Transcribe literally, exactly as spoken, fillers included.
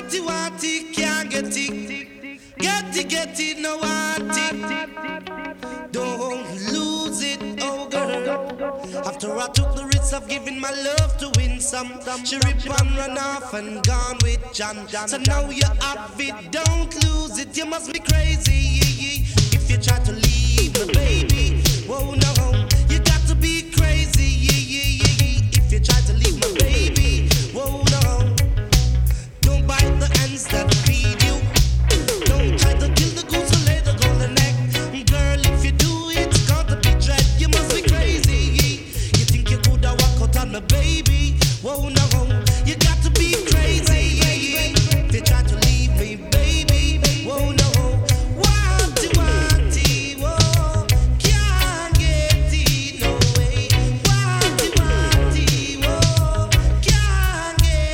want it, want it, can't get it. Get it, get it, no want it. Don't lose it, oh girl. After I took the risk of giving my love to win some, she rip and run off and gone with John. So now you have it, don't lose it. You must be crazy if you try to leave me, baby. Whoa, no.